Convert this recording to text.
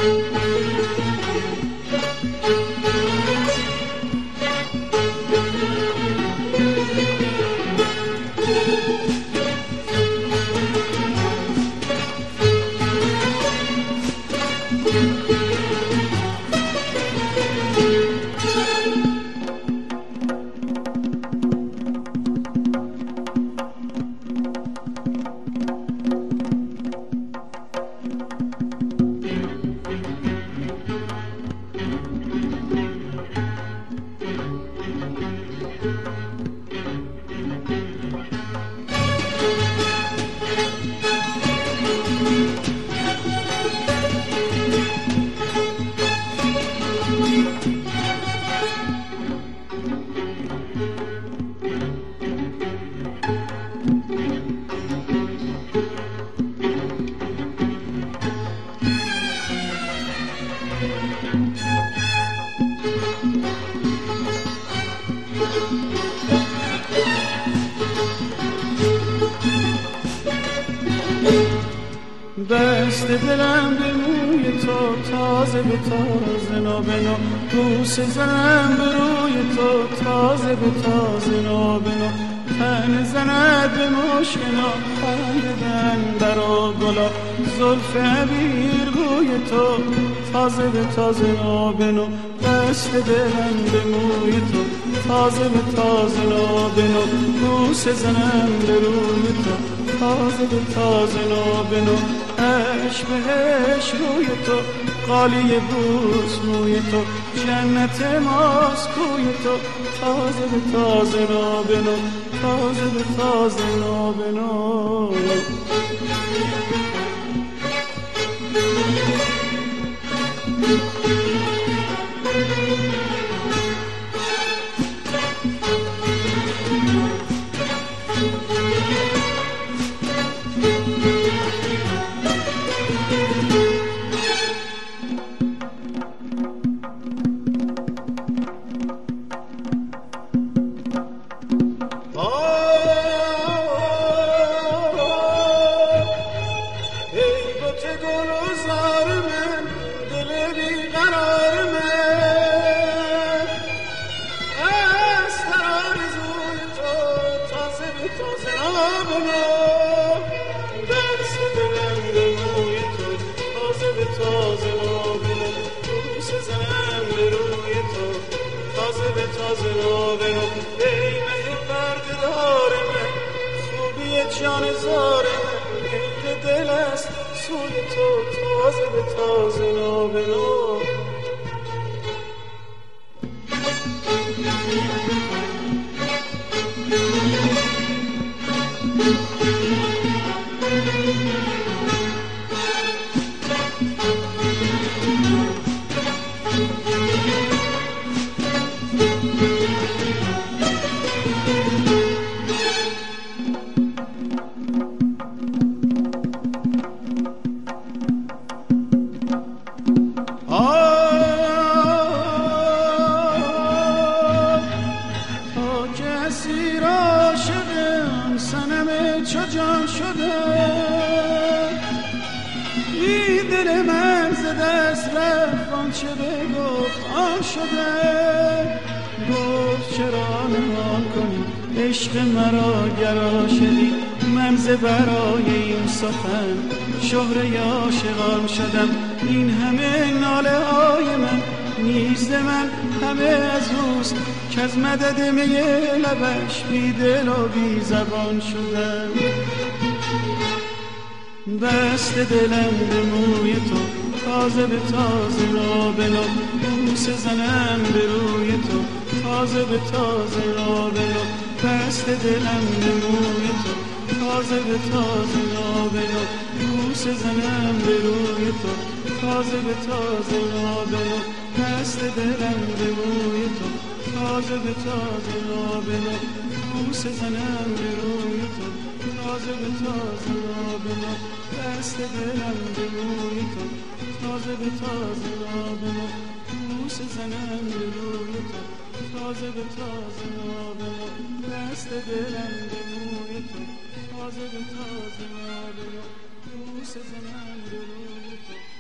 دست دلم به موی تو تازه به تازه نابنا، بوسه زنم به روی تو تازه به تازه نابنا، تن زند به مشکنا خنددن برا گلا، زلف عبیر بوی تو تازه به تازه نابنا، دست دلم به موی تو تازه به تازه نابنا، بوسه زنم به روی تو تازه به تازه نابنا، عشق بهش روی تو قالی بوس موی تو، جنت ماست کوی تو تازه به تازه نابنا، تازه به تازه نابنا. جان زار من دل است سوی تو تازه به تازه نابنا. جان شده این دل من ز دست رفت آنچه بگفت آن شده. گفت چرا نهان کنی عشق مرا گر شدی، من ز برای این سخن شهره عاشقان شدم. این همه ناله های من نیست من همه از اوست که از مدد می لبش بی دل و بی زبان شدم. دست دلم به موی تو تازه به تازه نابنا، بوسه زنم به روی تو تازه به تازه نابنا. دست دلم به موی تو تازه به تازه نابنا، بوسه زنم به روی تو تازه به تازه نابنا. دست دلم به موی تو تازه به تازه نابنا، بوسه زنم به روی تو تازه به تازه نابنا. دست دلم به موی تو تازه به تازه نابنا، بوسه زنم به روی تو تازه به تازه نابنا. دست دلم به موی تو تازه به تازه نابنا، بوسه زنم به روی تو